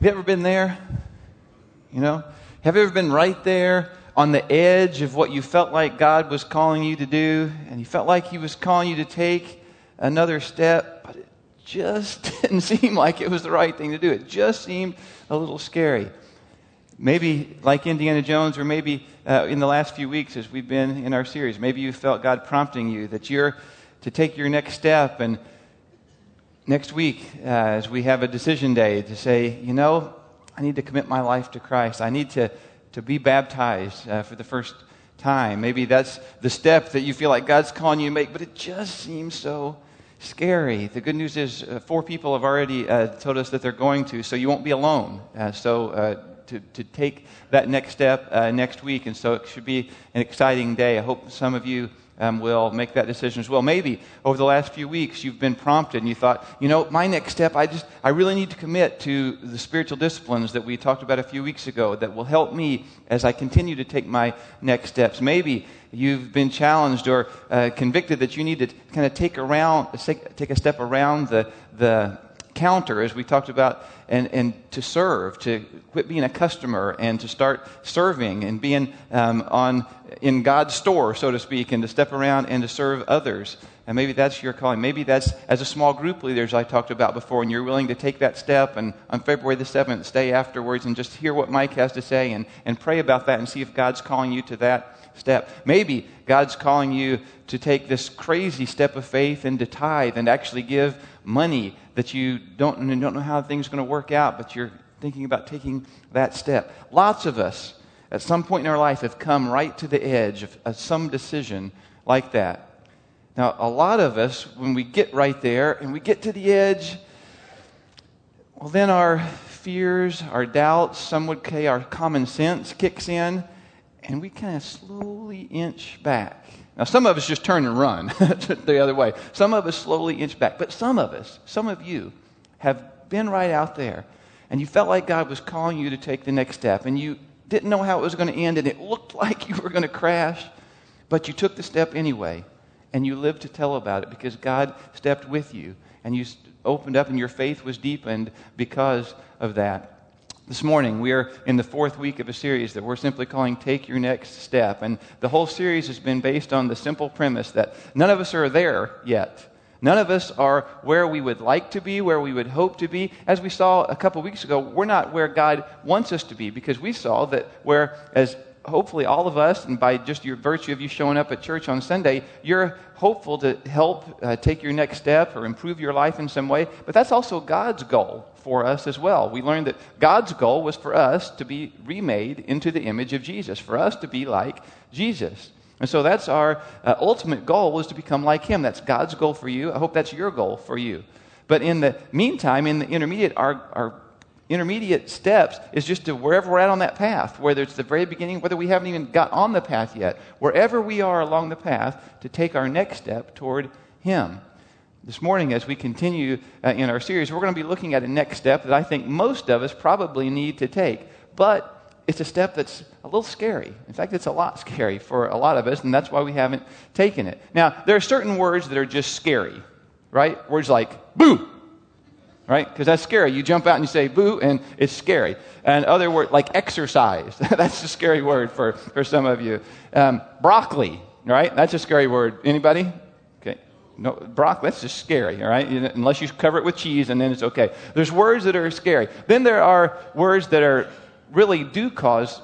Have you ever been there? Have you ever been right there on the edge of what you felt like God was calling you to do, and you felt like He was calling you to take another step, but it just didn't seem like it was the right thing to do. It just seemed a little scary. Maybe like Indiana Jones, or maybe in the last few weeks as we've been in our series, maybe you felt God prompting you that you're to take your next step. And next week, as we have a decision day, to say, I need to commit my life to Christ. I need to be baptized for the first time. Maybe that's the step that you feel like God's calling you to make, but it just seems so scary. The good news is 4 people have already told us that they're going to, so you won't be alone. To take that next step next week, and so it should be an exciting day. I hope some of you will make that decision as well. Maybe over the last few weeks you've been prompted and you thought, my next step, I really need to commit to the spiritual disciplines that we talked about a few weeks ago that will help me as I continue to take my next steps. Maybe you've been challenged or convicted that you need to kind of take a step around the counter, as we talked about, and to serve, to quit being a customer and to start serving and being in God's store, so to speak, and to step around and to serve others. And maybe that's your calling. Maybe that's as a small group leader, as I talked about before, and you're willing to take that step and on February the 7th, stay afterwards and just hear what Mike has to say and pray about that and see if God's calling you to that step. Maybe God's calling you to take this crazy step of faith and to tithe and actually give money that you don't know how things are going to work out, but you're thinking about taking that step. Lots of us at some point in our life have come right to the edge of some decision like that. Now, a lot of us, when we get right there and we get to the edge, well, then our fears, our doubts, some would say our common sense kicks in, and we kind of slowly inch back. Now, some of us just turn and run the other way. Some of us slowly inch back. But some of you, have been right out there, and you felt like God was calling you to take the next step, and you didn't know how it was going to end, and it looked like you were going to crash, but you took the step anyway, and you lived to tell about it because God stepped with you, and you opened up, and your faith was deepened because of that. This morning, we are in the 4th week of a series that we're simply calling Take Your Next Step. And the whole series has been based on the simple premise that none of us are there yet. None of us are where we would like to be, where we would hope to be. As we saw a couple weeks ago, we're not where God wants us to be, because we saw that whereas hopefully all of us, and by just your virtue of you showing up at church on Sunday, you're hopeful to help take your next step or improve your life in some way. But that's also God's goal for us as well. We learned that God's goal was for us to be remade into the image of Jesus, for us to be like Jesus. And so that's our ultimate goal, is to become like Him. That's God's goal for you. I hope that's your goal for you. But in the meantime, in the intermediate, our intermediate steps is just to wherever we're at on that path, whether it's the very beginning, whether we haven't even got on the path yet, wherever we are along the path, to take our next step toward Him. This morning, as we continue in our series, we're going to be looking at a next step that I think most of us probably need to take. But it's a step that's a little scary. In fact, it's a lot scary for a lot of us, and that's why we haven't taken it. Now, there are certain words that are just scary, right? Words like boo, right? Because that's scary. You jump out and you say boo, and it's scary. And other words like exercise. That's a scary word for some of you. Broccoli, right? That's a scary word. Anybody? No, broccoli, that's just scary, all right? Unless you cover it with cheese, and then it's okay. There's words that are scary. Then there are words that really do cause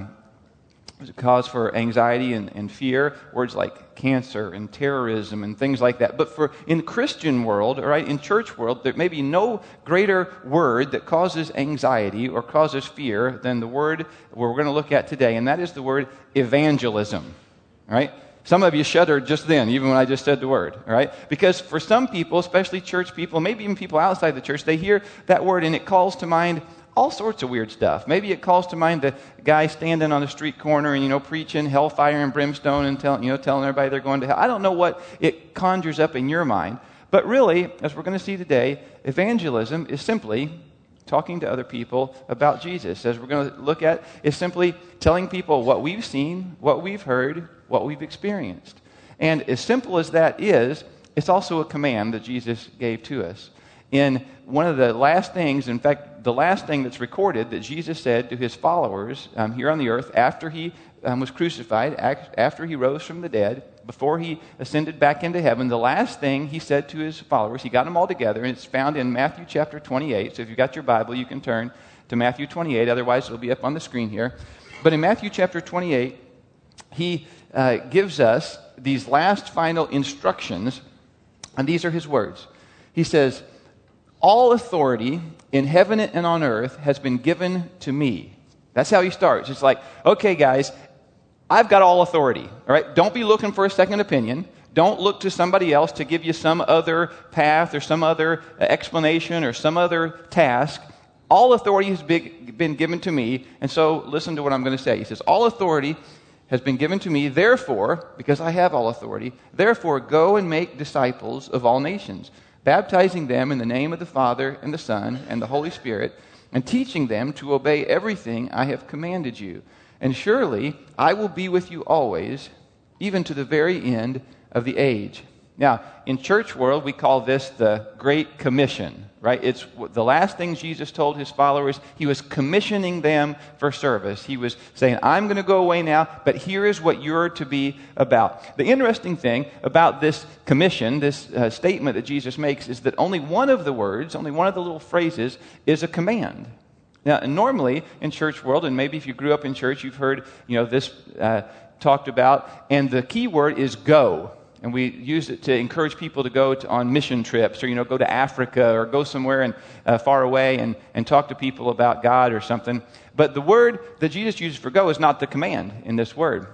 for anxiety and fear. Words like cancer and terrorism and things like that. But in the Christian world, all right, in church world, there may be no greater word that causes anxiety or causes fear than the word we're going to look at today, and that is the word evangelism, all right? Some of you shuddered just then, even when I just said the word, all right? Because for some people, especially church people, maybe even people outside the church, they hear that word and it calls to mind all sorts of weird stuff. Maybe it calls to mind the guy standing on the street corner and, preaching hellfire and brimstone and telling everybody they're going to hell. I don't know what it conjures up in your mind. But really, as we're going to see today, evangelism is simply talking to other people about Jesus. As we're going to look at, is simply telling people what we've seen, what we've heard, what we've experienced. And as simple as that is, it's also a command that Jesus gave to us. in one of the last things, in fact, the last thing that's recorded that Jesus said to his followers here on the earth after he was crucified, after he rose from the dead, before he ascended back into heaven, the last thing he said to his followers, he got them all together, and it's found in Matthew chapter 28. So if you've got your Bible, you can turn to Matthew 28. Otherwise, it'll be up on the screen here. But in Matthew chapter 28, he gives us these last final instructions, and these are his words. He says, "All authority in heaven and on earth has been given to me." That's how he starts. It's like, okay, guys, I've got all authority. All right? Don't be looking for a second opinion. Don't look to somebody else to give you some other path or some other explanation or some other task. All authority has been given to me, and so listen to what I'm going to say. He says, "All authority has been given to me, therefore," because I have all authority, "therefore go and make disciples of all nations, baptizing them in the name of the Father and the Son and the Holy Spirit, and teaching them to obey everything I have commanded you. And surely I will be with you always, even to the very end of the age." Now, in church world, we call this the Great Commission, right? It's the last thing Jesus told his followers. He was commissioning them for service. He was saying, I'm going to go away now, but here is what you're to be about. The interesting thing about this commission, this statement that Jesus makes, is that only one of the words, only one of the little phrases, is a command. Now, normally in church world, and maybe if you grew up in church, you've heard this talked about, and the key word is go. And we use it to encourage people to go on mission trips or, go to Africa or go somewhere and far away and talk to people about God or something. But the word that Jesus uses for go is not the command in this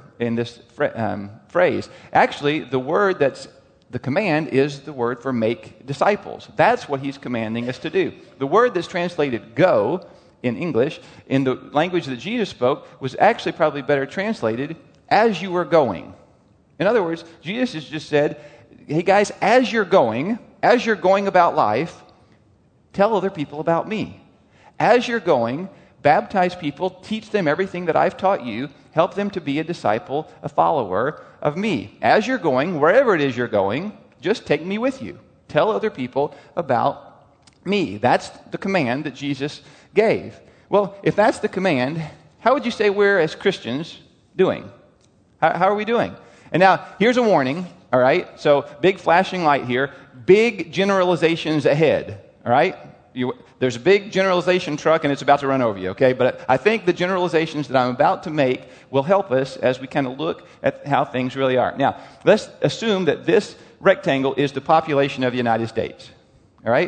phrase. Actually, the word that's the command is the word for make disciples. That's what he's commanding us to do. The word that's translated go in English, in the language that Jesus spoke, was actually probably better translated as you were going. In other words, Jesus has just said, hey guys, as you're going about life, tell other people about me. As you're going, baptize people, teach them everything that I've taught you, help them to be a disciple, a follower of me. As you're going, wherever it is you're going, just take me with you. Tell other people about me. That's the command that Jesus gave. Well, if that's the command, how would you say we're as Christians doing? How are we doing? And now, here's a warning, all right? So, big flashing light here. Big generalizations ahead, all right? There's a big generalization truck, and it's about to run over you, okay? But I think the generalizations that I'm about to make will help us as we kind of look at how things really are. Now, let's assume that this rectangle is the population of the United States, all right?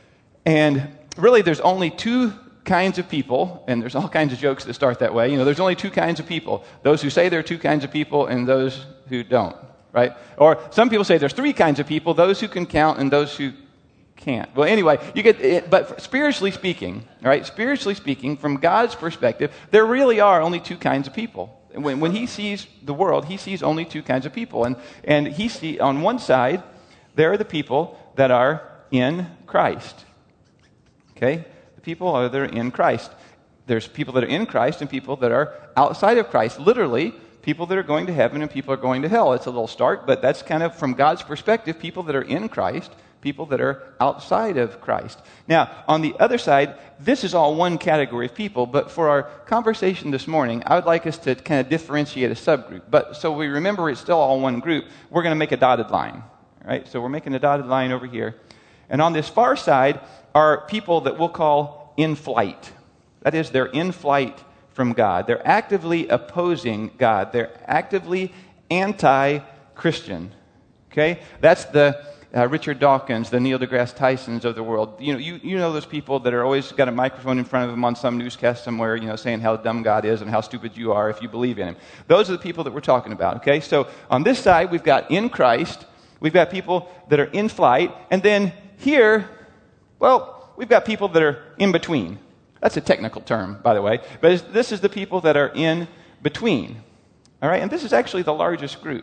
And really, there's only two kinds of people, and there's all kinds of jokes that start that way. There's only two kinds of people. Those who say there are two kinds of people and those who don't, right? Or some people say there's three kinds of people, those who can count and those who can't. Well, anyway, you get it, but spiritually speaking, right? Spiritually speaking, from God's perspective, there really are only two kinds of people. When he sees the world, he sees only two kinds of people. And he sees, on one side, there are the people that are in Christ. Okay? People that are in Christ. There's people that are in Christ and people that are outside of Christ. Literally, people that are going to heaven and people are going to hell. It's a little stark, but that's kind of from God's perspective, people that are in Christ, people that are outside of Christ. Now, on the other side, this is all one category of people, but for our conversation this morning, I would like us to kind of differentiate a subgroup. But so we remember it's still all one group, we're going to make a dotted line. All right? So we're making a dotted line over here. And on this far side are people that we'll call in flight. That is, they're in flight from God. They're actively opposing God. They're actively anti-Christian. Okay? That's the Richard Dawkins, the Neil deGrasse Tysons of the world. You know those people that are always got a microphone in front of them on some newscast somewhere, saying how dumb God is and how stupid you are if you believe in him. Those are the people that we're talking about. Okay? So on this side, we've got in Christ. We've got people that are in flight. And then here, well, we've got people that are in between. That's a technical term, by the way. But this is the people that are in between. All right? And this is actually the largest group.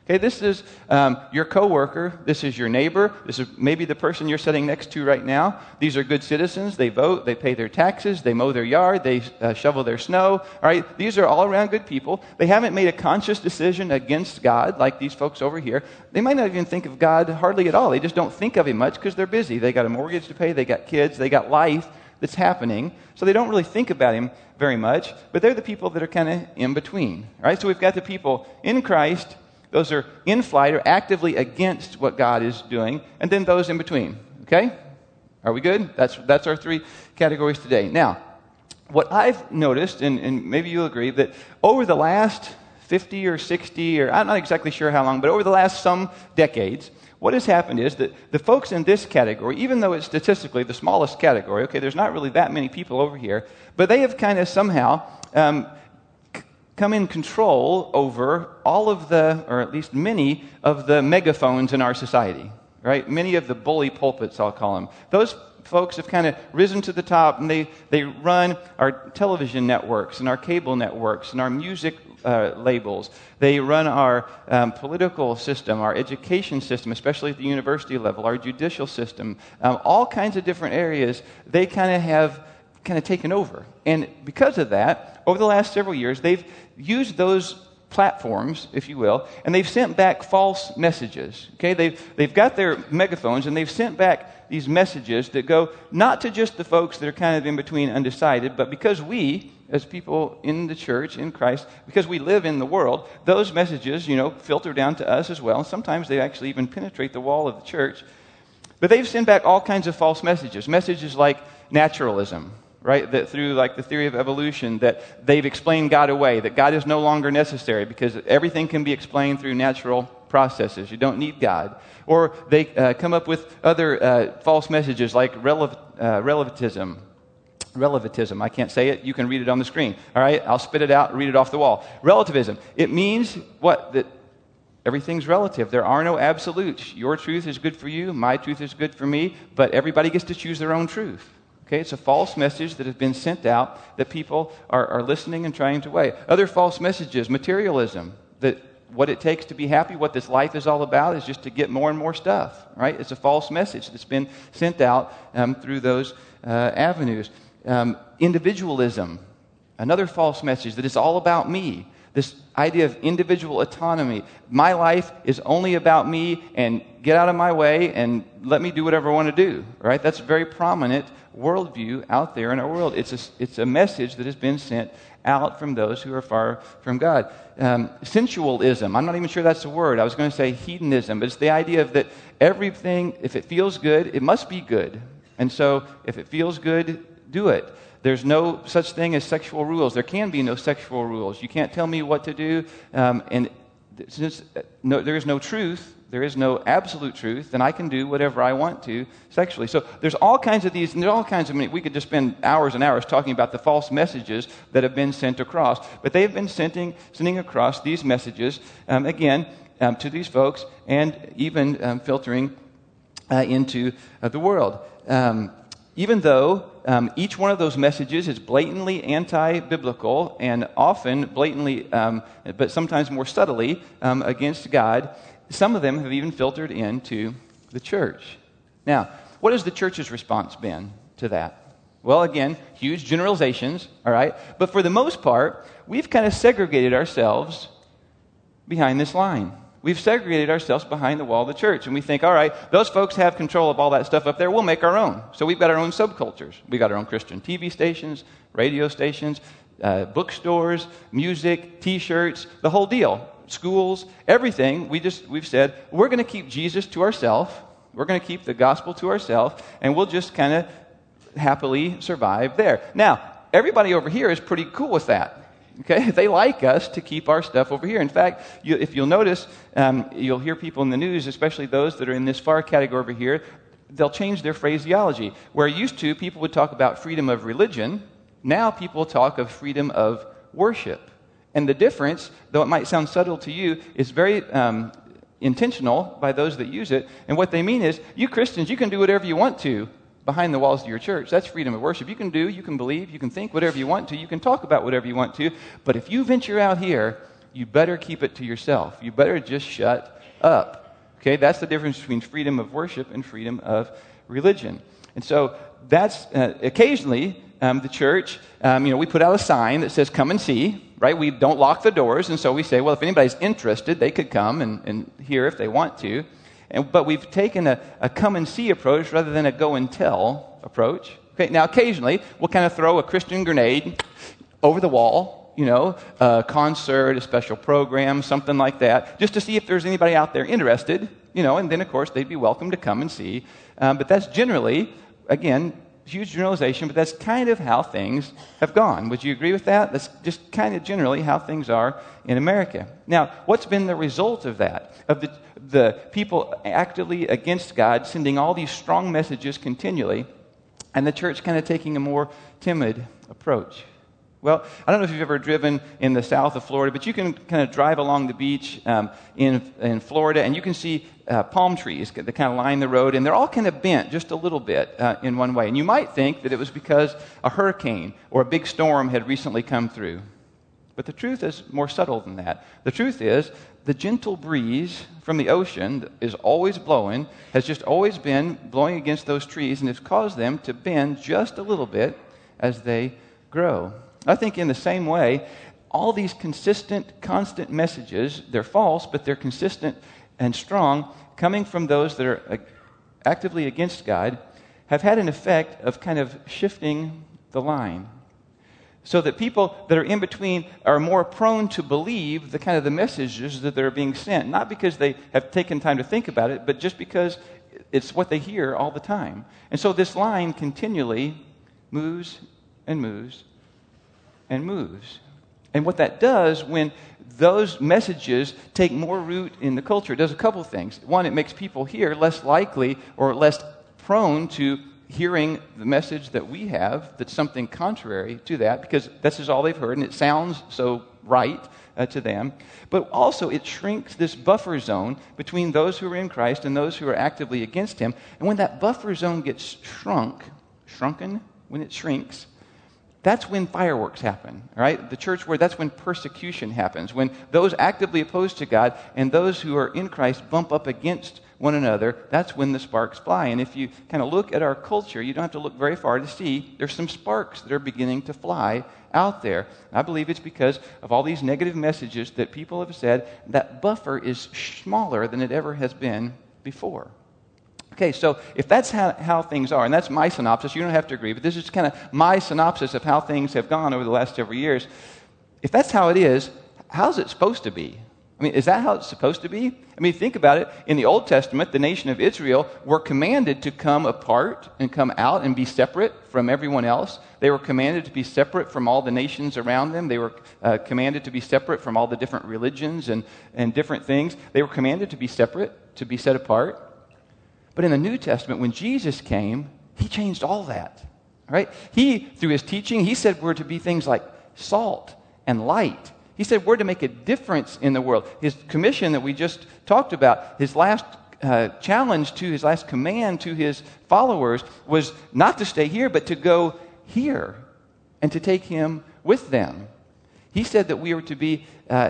Okay, this is your coworker. This is your neighbor. This is maybe the person you're sitting next to right now. These are good citizens. They vote. They pay their taxes. They mow their yard. They shovel their snow. All right, these are all around good people. They haven't made a conscious decision against God like these folks over here. They might not even think of God hardly at all. They just don't think of Him much because they're busy. They got a mortgage to pay. They got kids. They got life that's happening. So they don't really think about Him very much. But they're the people that are kind of in between. All right, so we've got the people in Christ. Those are in flight or actively against what God is doing, and then those in between. Okay? Are we good? That's our three categories today. Now, what I've noticed, and maybe you'll agree, that over the last 50 or 60, or I'm not exactly sure how long, but over the last some decades, what has happened is that the folks in this category, even though it's statistically the smallest category, okay, there's not really that many people over here, but they have kind of somehow come in control over all of the, or at least many of the megaphones in our society, right? Many of the bully pulpits, I'll call them. Those folks have kind of risen to the top, and they run our television networks and our cable networks and our music labels. They run our political system, our education system, especially at the university level, our judicial system, all kinds of different areas. They have taken over. And because of that, over the last several years, they've used those platforms, if you will, and they've sent back false messages. Okay, they've got their megaphones, and they've sent back these messages that go not to just the folks that are kind of in between, undecided, but because we, as people in the church, in Christ, because we live in the world, those messages, filter down to us as well. Sometimes they actually even penetrate the wall of the church. But they've sent back all kinds of false messages. Messages like naturalism, right? That through the theory of evolution, that they've explained God away, that God is no longer necessary because everything can be explained through natural processes. You don't need God. Or they come up with other false messages like relativism. Relativism. I can't say it. You can read it on the screen. All right? I'll spit it out and read it off the wall. Relativism. It means what? That everything's relative. There are no absolutes. Your truth is good for you. My truth is good for me. But everybody gets to choose their own truth. Okay, it's a false message that has been sent out that people are listening and trying to weigh. Other false messages, materialism, that what it takes to be happy, what this life is all about is just to get more and more stuff, right? It's a false message that's been sent out through those avenues. Individualism, another false message that it's all about me. This idea of individual autonomy. My life is only about me, and get out of my way and let me do whatever I want to do, right? That's a very prominent worldview out there in our world. It's a message that has been sent out from those who are far from God. Sensualism. I'm not even sure that's a word. I was going to say hedonism, but it's the idea of that everything, if it feels good, it must be good. And so if it feels good, do it. There's no such thing as sexual rules. There can be no sexual rules. You can't tell me what to do. And since there is no truth, there is no absolute truth, then I can do whatever I want to sexually. So there's all kinds of these, and there's all kinds of, we could just spend hours and hours talking about the false messages that have been sent across. But they've been sending across these messages, to these folks, and even filtering into the world. Even though each one of those messages is blatantly anti-biblical and often blatantly, but sometimes more subtly, against God, some of them have even filtered into the church. Now, what has the church's response been to that? Well, again, huge generalizations, all right? But for the most part, we've kind of segregated ourselves behind this line. We've segregated ourselves behind the wall of the church. And we think, all right, those folks have control of all that stuff up there. We'll make our own. So we've got our own subcultures. We've got our own Christian TV stations, radio stations, bookstores, music, T-shirts, the whole deal. Schools, everything. We've said, we're going to keep Jesus to ourselves. We're going to keep the gospel to ourselves. And we'll just kind of happily survive there. Now, everybody over here is pretty cool with that. Okay, they like us to keep our stuff over here. In fact, if you'll notice, you'll hear people in the news, especially those that are in this far category over here, they'll change their phraseology. Where used to, people would talk about freedom of religion, now people talk of freedom of worship. And the difference, though it might sound subtle to you, is very intentional by those that use it. And what they mean is, you Christians, you can do whatever you want to behind the walls of your church. That's freedom of worship. You can do, you can believe, you can think whatever you want to, you can talk about whatever you want to, but if you venture out here, you better keep it to yourself. You better just shut up. Okay, that's the difference between freedom of worship and freedom of religion. And so that's occasionally the church, we put out a sign that says, come and see, right? We don't lock the doors, and so we say, well, if anybody's interested, they could come and hear if they want to. But we've taken a come and see approach rather than a go and tell approach. Okay, now occasionally we'll kind of throw a Christian grenade over the wall, a concert, a special program, something like that, just to see if there's anybody out there interested, and then of course they'd be welcome to come and see. But that's generally, again, huge generalization, but that's kind of how things have gone. Would you agree with that? That's just kind of generally how things are in America. Now, what's been the result of that? Of the people actively against God sending all these strong messages continually, and the church kind of taking a more timid approach. Well, I don't know if you've ever driven in the south of Florida, but you can kind of drive along the beach in Florida, and you can see palm trees that kind of line the road, and they're all kind of bent just a little bit in one way. And you might think that it was because a hurricane or a big storm had recently come through. But the truth is more subtle than that. The truth is the gentle breeze from the ocean that is always blowing has just always been blowing against those trees, and it's caused them to bend just a little bit as they grow. I think in the same way, all these consistent, constant messages, they're false, but they're consistent and strong, coming from those that are actively against God, have had an effect of kind of shifting the line. So that people that are in between are more prone to believe the kind of the messages that are being sent, not because they have taken time to think about it, but just because it's what they hear all the time. And so this line continually moves and moves and moves. And what that does when those messages take more root in the culture, it does a couple things. One, it makes people here less likely or less prone to hearing the message that we have that's something contrary to that, because this is all they've heard and it sounds so right to them. But also it shrinks this buffer zone between those who are in Christ and those who are actively against him. And when that buffer zone gets shrunken, when it shrinks, that's when fireworks happen, right? The church word, that's when persecution happens. When those actively opposed to God and those who are in Christ bump up against one another, that's when the sparks fly. And if you kind of look at our culture, you don't have to look very far to see there's some sparks that are beginning to fly out there. I believe it's because of all these negative messages that people have said. That buffer is smaller than it ever has been before. Okay, so if that's how things are, and that's my synopsis, you don't have to agree, but this is kind of my synopsis of how things have gone over the last several years. If that's how it is, how's it supposed to be? I mean, is that how it's supposed to be? I mean, think about it. In the Old Testament, the nation of Israel were commanded to come apart and come out and be separate from everyone else. They were commanded to be separate from all the nations around them. They were commanded to be separate from all the different religions and different things. They were commanded to be separate, to be set apart. But in the New Testament, when Jesus came, he changed all that. Right? He, through his teaching, he said we're to be things like salt and light. He said we're to make a difference in the world. His commission that we just talked about, his last challenge to his last command to his followers was not to stay here, but to go here and to take him with them. He said that we were to be,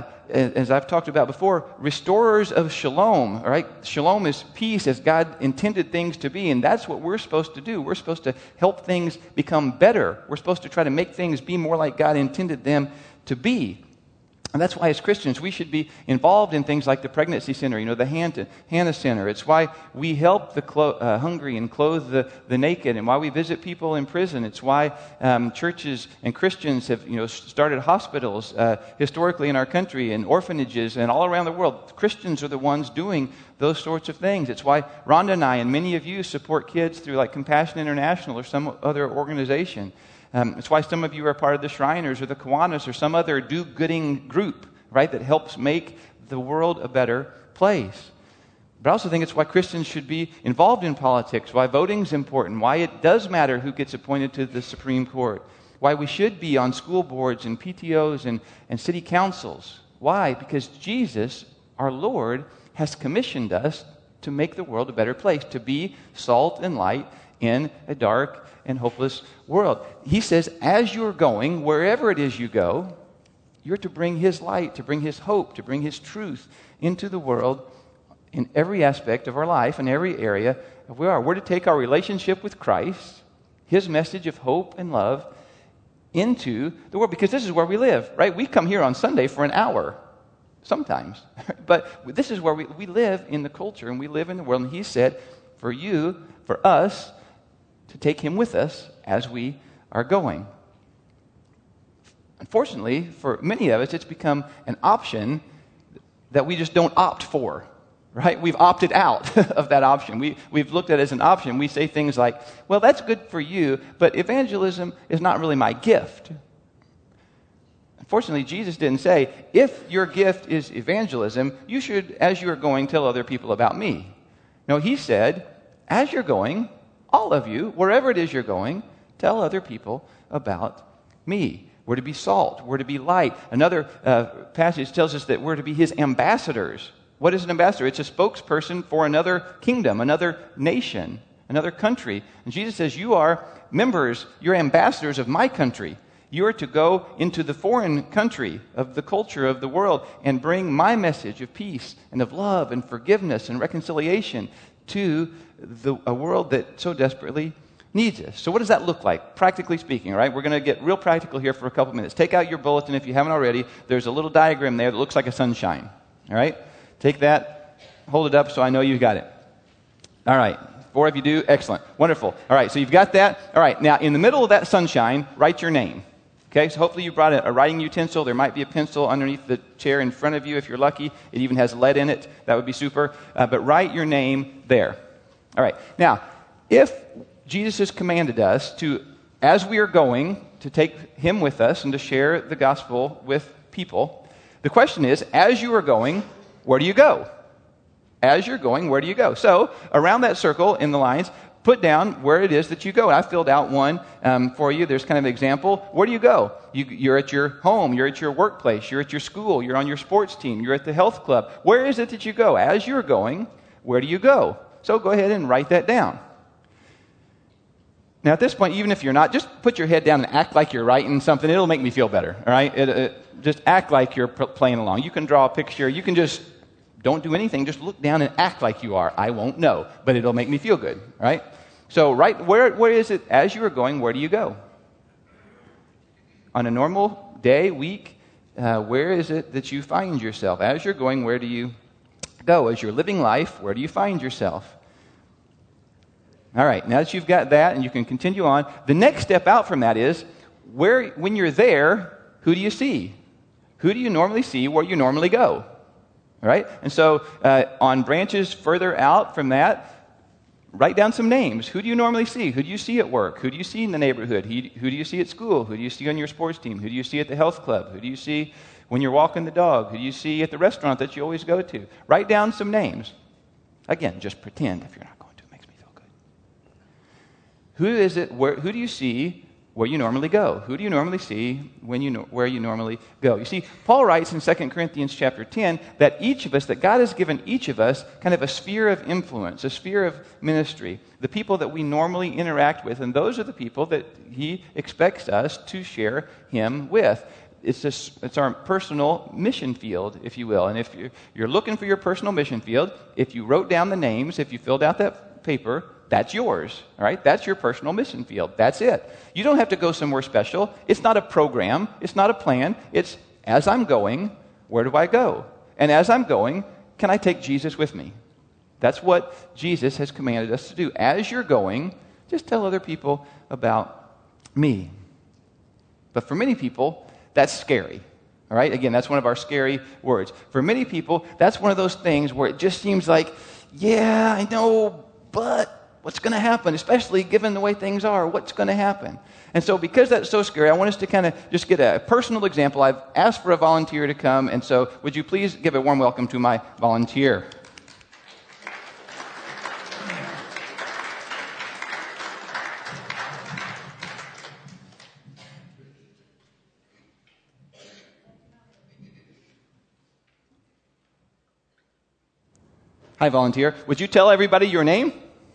as I've talked about before, restorers of shalom. All right? Shalom is peace as God intended things to be, and that's what we're supposed to do. We're supposed to help things become better. We're supposed to try to make things be more like God intended them to be. And that's why as Christians we should be involved in things like the pregnancy center, the Hannah Center. It's why we help the hungry and clothe the naked, and why we visit people in prison. It's why churches and Christians have started hospitals historically in our country and orphanages and all around the world. Christians are the ones doing those sorts of things. It's why Rhonda and I and many of you support kids through like Compassion International or some other organization. It's why some of you are part of the Shriners or the Kiwanis or some other do-gooding group, right, that helps make the world a better place. But I also think it's why Christians should be involved in politics, why voting's important, why it does matter who gets appointed to the Supreme Court, why we should be on school boards and PTOs and city councils. Why? Because Jesus, our Lord, has commissioned us to make the world a better place, to be salt and light in a dark and hopeless world. He says, as you're going, wherever it is you go, You're to bring his light, to bring his hope, to bring his truth into the world in every aspect of our life, in every area of where we are. We're to take our relationship with Christ, his message of hope and love, into the world, because this is where we live, right? We come here on Sunday for an hour, sometimes. But this is where we live in the culture, and we live in the world. And he said, for us, to take him with us as we are going. Unfortunately, for many of us, it's become an option that we just don't opt for, right? We've opted out of that option. We've looked at it as an option. We say things like, well, that's good for you, but evangelism is not really my gift. Unfortunately, Jesus didn't say, if your gift is evangelism, you should, as you are going, tell other people about me. No, he said, as you're going, all of you, wherever it is you're going, tell other people about me. We're to be salt. We're to be light. Another passage tells us that we're to be his ambassadors. What is an ambassador? It's a spokesperson for another kingdom, another nation, another country. And Jesus says, you are members, you're ambassadors of my country. You are to go into the foreign country of the culture of the world and bring my message of peace and of love and forgiveness and reconciliation to a world that so desperately needs us. So what does that look like, practically speaking, right? We're going to get real practical here for a couple minutes. Take out your bulletin if you haven't already. There's a little diagram there that looks like a sunshine, all right? Take that, hold it up so I know you got it. All right, 4 of you do, excellent, wonderful. All right, so you've got that. All right, now in the middle of that sunshine, write your name. Okay, so hopefully you brought a writing utensil. There might be a pencil underneath the chair in front of you if you're lucky. It even has lead in it. That would be super. But write your name there. All right, now, if Jesus has commanded us to, as we are going, to take him with us and to share the gospel with people, the question is, as you are going, where do you go? As you're going, where do you go? So, around that circle in the lines, put down where it is that you go. And I filled out one for you. There's kind of an example. Where do you go? You're at your home. You're at your workplace. You're at your school. You're on your sports team. You're at the health club. Where is it that you go? As you're going, where do you go? So go ahead and write that down. Now, at this point, even if you're not, just put your head down and act like you're writing something. It'll make me feel better, all right? Just act like you're playing along. You can draw a picture. You can just don't do anything. Just look down and act like you are. I won't know, but it'll make me feel good, all right? So where is it, as you are going, where do you go? On a normal day, week, where is it that you find yourself? As you're going, where do you go? As you're living life, where do you find yourself? All right, now that you've got that and you can continue on, the next step out from that is, when you're there, who do you see? Who do you normally see where you normally go? All right, and so on branches further out from that, write down some names. Who do you normally see? Who do you see at work? Who do you see in the neighborhood? Who do you see at school? Who do you see on your sports team? Who do you see at the health club? Who do you see when you're walking the dog? Who do you see at the restaurant that you always go to? Write down some names. Again, just pretend if you're not going to. It makes me feel good. Who is it? Who do you see where you normally go? Who do you normally see where you normally go? You see, Paul writes in 2 Corinthians chapter 10 that each of us, that God has given each of us kind of a sphere of influence, a sphere of ministry, the people that we normally interact with, and those are the people that he expects us to share him with. It's our personal mission field, if you will. And if you're looking for your personal mission field, if you wrote down the names, if you filled out that paper, that's yours, all right? That's your personal mission field. That's it. You don't have to go somewhere special. It's not a program. It's not a plan. It's, as I'm going, where do I go? And as I'm going, can I take Jesus with me? That's what Jesus has commanded us to do. As you're going, just tell other people about me. But for many people, that's scary, all right? Again, that's one of our scary words. For many people, that's one of those things where it just seems like, yeah, I know, but what's going to happen, especially given the way things are? What's going to happen? And so because that's so scary, I want us to kind of just get a personal example. I've asked for a volunteer to come, and so would you please give a warm welcome to my volunteer? Hi, volunteer. Would you tell everybody your name?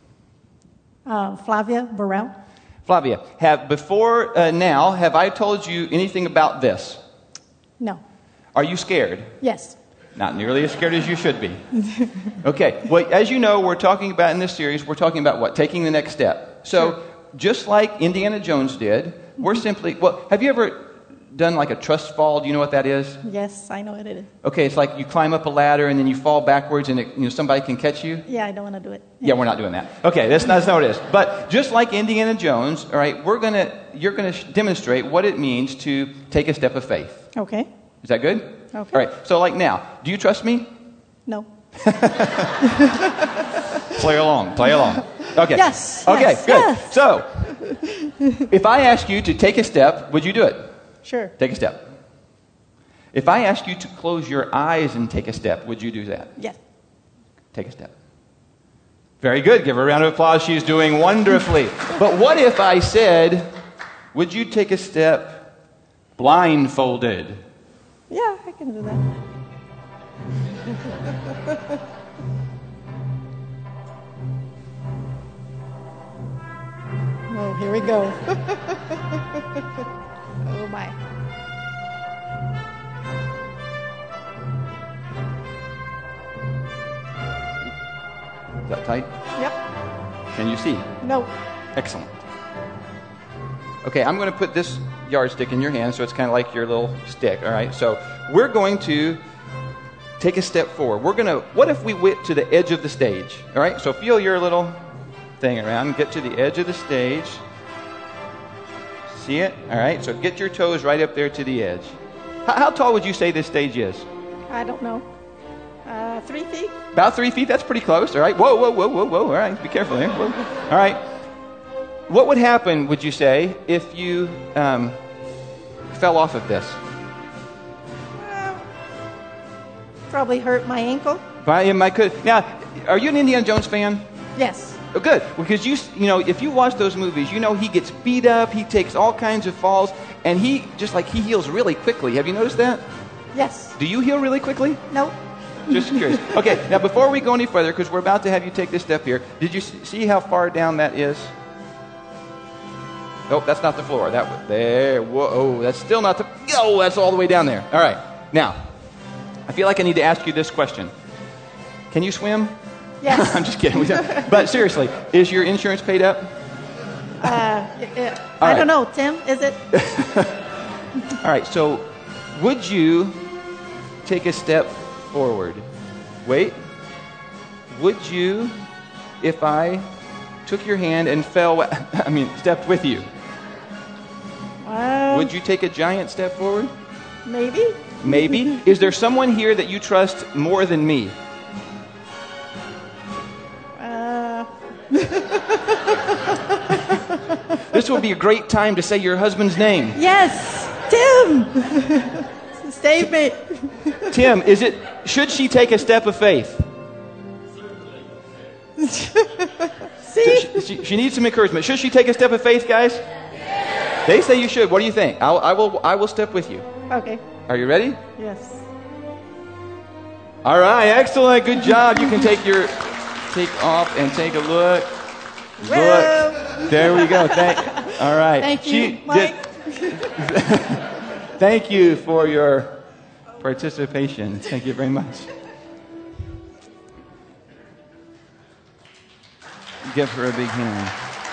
Flavia Burrell. Flavia, before now, have I told you anything about this? No. Are you scared? Yes. Not nearly as scared as you should be. Okay. Well, as you know, we're talking about in this series, we're talking about what? Taking the next step. So, just like Indiana Jones did, we're simply, well, have you ever done like a trust fall? Do you know what that is? Yes, I know what it is. Okay, it's like you climb up a ladder and then you fall backwards and somebody can catch you. Yeah, I don't want to do it. Yeah, we're not doing that. Okay, that's not what it is. But just like Indiana Jones, all right, you're gonna demonstrate what it means to take a step of faith. Okay. Is that good? Okay. All right. So like now, do you trust me? No. Play along. Okay. Yes. Okay, yes, good. Yes. So, if I ask you to take a step, would you do it? Sure. Take a step. If I ask you to close your eyes and take a step, would you do that? Yes. Take a step. Very good. Give her a round of applause. She's doing wonderfully. But what if I said, would you take a step blindfolded? Yeah, I can do that. Oh, here we go. Oh, my. Is that tight? Yep. Can you see? No. Excellent. Okay, I'm going to put this yardstick in your hand, so it's kind of like your little stick, all right? So we're going to take a step forward. What if we went to the edge of the stage, all right? So feel your little thing around, get to the edge of the stage. See it? All right, so get your toes right up there to the edge. How tall would you say this stage is? I don't know. 3 feet? About 3 feet, that's pretty close, all right? Whoa, all right, be careful there. Whoa. All right. What would happen, would you say, if you fell off of this? Probably hurt my ankle. Now, are you an Indiana Jones fan? Yes. Oh, good, because you know, if you watch those movies, you know he gets beat up, he takes all kinds of falls, and he heals really quickly. Have you noticed that? Yes. Do you heal really quickly? No. Just curious. Okay, now before we go any further, because we're about to have you take this step here, did you see how far down that is? Nope, that's not the floor. There. Whoa, that's still not the. Oh, that's all the way down there. All right. Now, I feel like I need to ask you this question. Can you swim? Yes. I'm just kidding. But seriously, is your insurance paid up? I don't know. Tim, is it? All right. So, would you take a step forward? Wait. Would you, if I took your hand and stepped with you? Would you take a giant step forward? Maybe. Maybe. Is there someone here that you trust more than me? This would be a great time to say your husband's name. Yes, Tim. Save me. Tim, should she take a step of faith? See? She needs some encouragement. Should she take a step of faith, guys? They say you should. What do you think? I will step with you. Okay. Are you ready? Yes. All right, excellent. Good job. You can take off and take a look. Well. Look. There we go. All right. Thank you, Mike. Thank you for your participation. Thank you very much. Give her a big hand.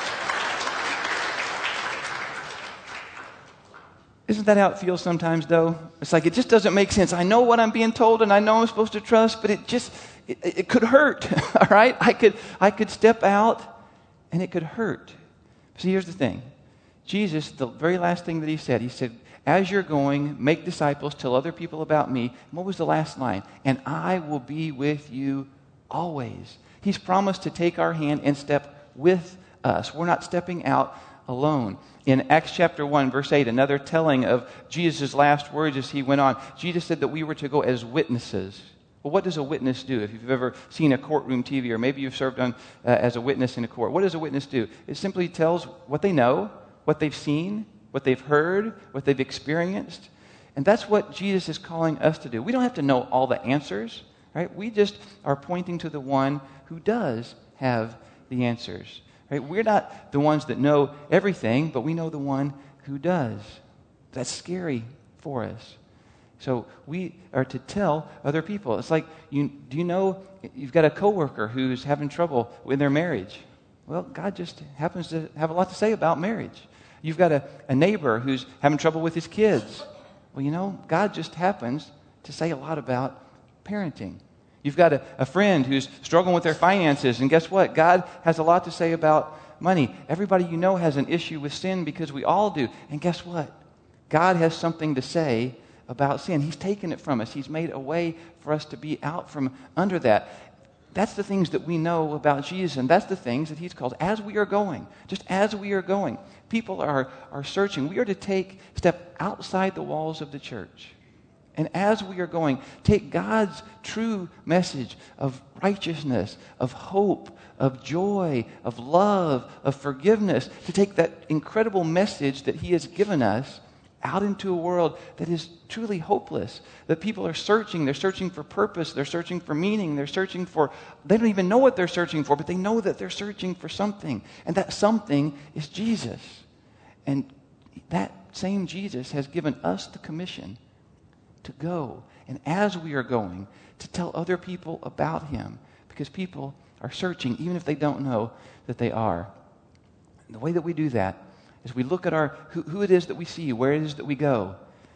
Isn't that how it feels sometimes, though? It's like it just doesn't make sense. I know what I'm being told, and I know I'm supposed to trust, but it could hurt. All right, I could step out, and it could hurt. See, here's the thing. Jesus, the very last thing that he said, as you're going, make disciples, tell other people about me. And what was the last line? And I will be with you always. He's promised to take our hand and step with us. We're not stepping out alone. In Acts chapter 1, verse 8, another telling of Jesus' last words as he went on, Jesus said that we were to go as witnesses. Well, what does a witness do? If you've ever seen a courtroom TV, or maybe you've served as a witness in a court, what does a witness do? It simply tells what they know, what they've seen, what they've heard, what they've experienced. And that's what Jesus is calling us to do. We don't have to know all the answers, right? We just are pointing to the one who does have the answers. Right? We're not the ones that know everything, but we know the one who does. That's scary for us. So we are to tell other people. It's like, do you know you've got a coworker who's having trouble with their marriage? Well, God just happens to have a lot to say about marriage. You've got a neighbor who's having trouble with his kids. Well, God just happens to say a lot about parenting. You've got a friend who's struggling with their finances, and guess what? God has a lot to say about money. Everybody you know has an issue with sin because we all do. And guess what? God has something to say about sin. He's taken it from us. He's made a way for us to be out from under that. That's the things that we know about Jesus, and that's the things that he's called as we are going. Just as we are going. People are searching. We are to step outside the walls of the church. And as we are going, take God's true message of righteousness, of hope, of joy, of love, of forgiveness, to take that incredible message that he has given us out into a world that is truly hopeless. That people are searching. They're searching for purpose. They're searching for meaning. They don't even know what they're searching for, but they know that they're searching for something. And that something is Jesus. And that same Jesus has given us the commission to go. And as we are going, to tell other people about him. Because people are searching, even if they don't know that they are. And the way that we do that is we look at who it is that we see, where it is that we go,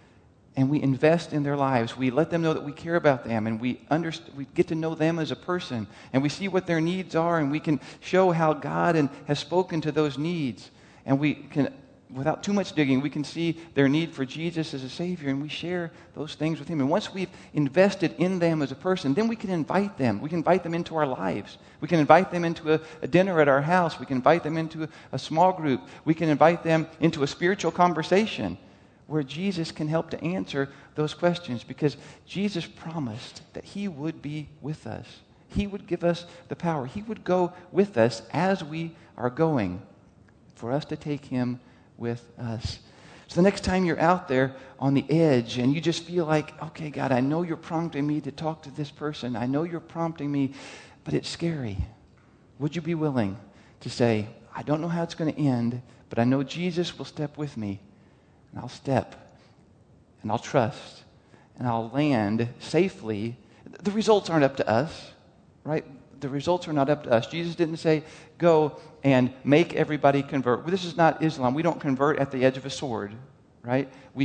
and we invest in their lives. We let them know that we care about them, and we get to know them as a person, and we see what their needs are, and we can show how God has spoken to those needs. And we can, without too much digging, we can see their need for Jesus as a Savior, and we share those things with him. And once we've invested in them as a person, then we can invite them. We can invite them into our lives. We can invite them into a dinner at our house. We can invite them into a small group. We can invite them into a spiritual conversation where Jesus can help to answer those questions, because Jesus promised that he would be with us. He would give us the power. He would go with us as we are going for us to take him with us. So the next time you're out there on the edge and you just feel like, okay, God, I know you're prompting me to talk to this person. I know you're prompting me, but it's scary. Would you be willing to say, I don't know how it's going to end, but I know Jesus will step with me, and I'll step, and I'll trust, and I'll land safely. The results aren't up to us, right? The results are not up to us. Jesus didn't say, go and make everybody convert. Well, this is not Islam. We don't convert at the edge of a sword, right? We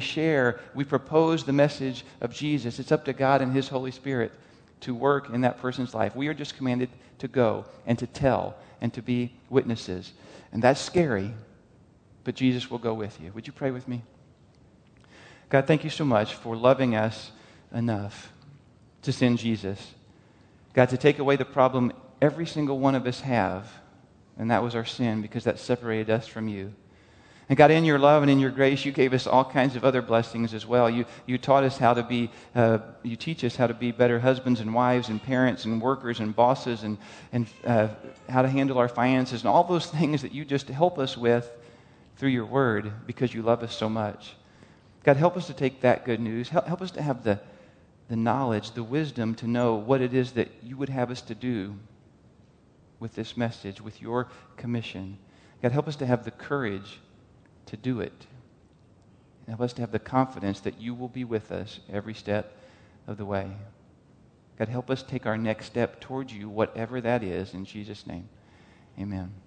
propose the message of Jesus. It's up to God and his Holy Spirit to work in that person's life. We are just commanded to go and to tell and to be witnesses. And that's scary, but Jesus will go with you. Would you pray with me? God, thank you so much for loving us enough to send Jesus. God, to take away the problem every single one of us have, and that was our sin, because that separated us from you. And God, in your love and in your grace, you gave us all kinds of other blessings as well. You taught us how to be, you teach us how to be better husbands and wives and parents and workers and bosses, and how to handle our finances and all those things that you just help us with through your word, because you love us so much. God, help us to take that good news. Help us to have the knowledge, the wisdom to know what it is that you would have us to do with this message, with your commission. God, help us to have the courage to do it. Help us to have the confidence that you will be with us every step of the way. God, help us take our next step towards you, whatever that is, in Jesus' name. Amen.